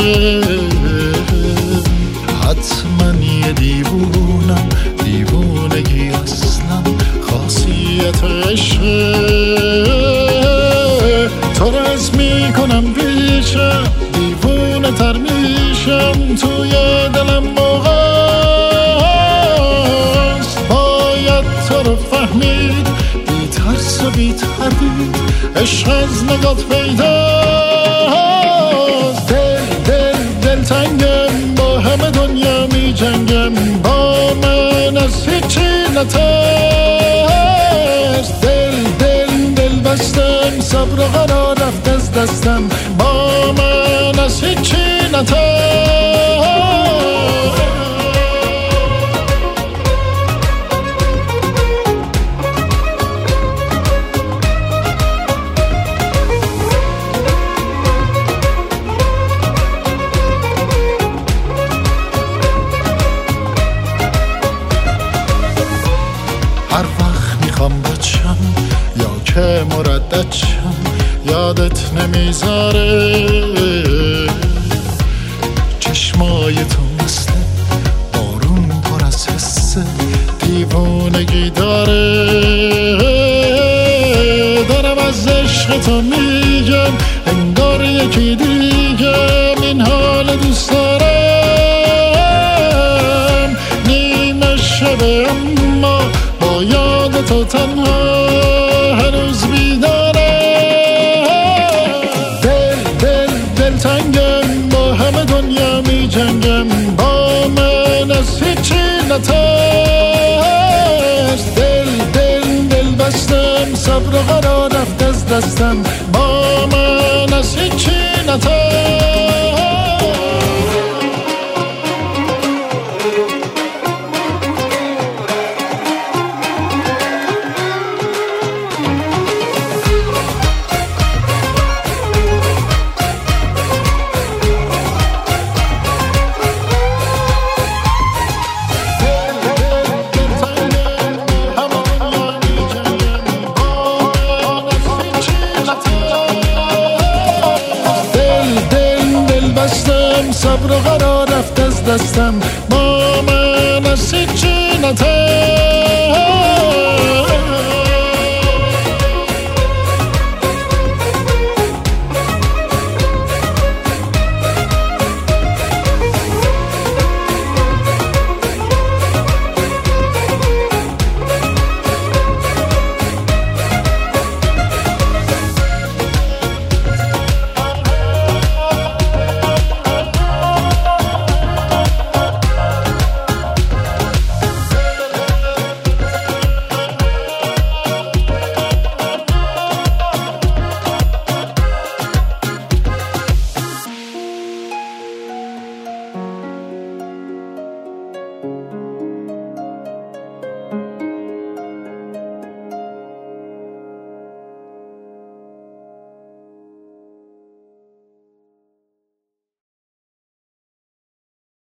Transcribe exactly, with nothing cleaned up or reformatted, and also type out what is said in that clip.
حتما یه دیوونم، دیوونگی اصلا خاصیت عشقه. تو رز میکنم ریشم، دیوونه تر میشم توی دلم موقعست. باید تو رو فهمید، بی ترس و بی تردید، عشق از نگات پیداست. دل دل دل تنگم، با همه دنیا می جنگم، با من از هیچی نترس. دل دل دل بستم، صبر و قرار رفت از دستم، با من از هیچی نترس. هر وقت میخوام بچم یا که مردد شم، یادت نمیذاره. چشمای تو مثل بارون پر از حس دیوونگی داره. دارم از عشق تو میگم، انگار یکی دیگم این حال دوست دارم. نیمه شبه اما با یاد تو تنها هنوز بیدارم. دل دل دل تنگم، با همه دنیا می جنگم، با من از هیچی نترس. دل دل دل بستم، صبر و قرار رفت از دستم، با من از هیچی نترس. صبر و قرار رفت از دستم، با من از هیچی نترس.